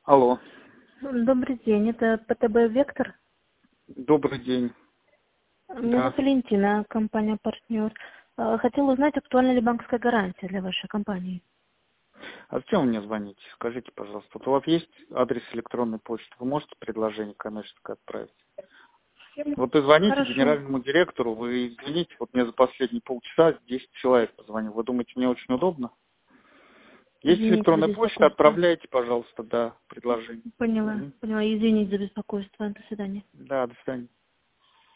Алло, Добрый день, это ПТБ «Вектор». добрый день. Меня Да. зовут Валентина, компания «Партнер». Хотела узнать, актуальна ли банковская гарантия для вашей компании. А зачем вы мне звоните? Скажите, пожалуйста. Вот у вас есть адрес электронной почты? Вы можете предложение коммерческое отправить? Вот вы звоните Хорошо. генеральному директору, вы извините, вот мне за последние полчаса 10 человек позвонил. Вы думаете, мне очень удобно? Есть Извините за электронная почта, беспокойство. отправляйте, пожалуйста, да, предложение. Поняла, Мгм. поняла. Извините за беспокойство. До свидания. Да, до свидания.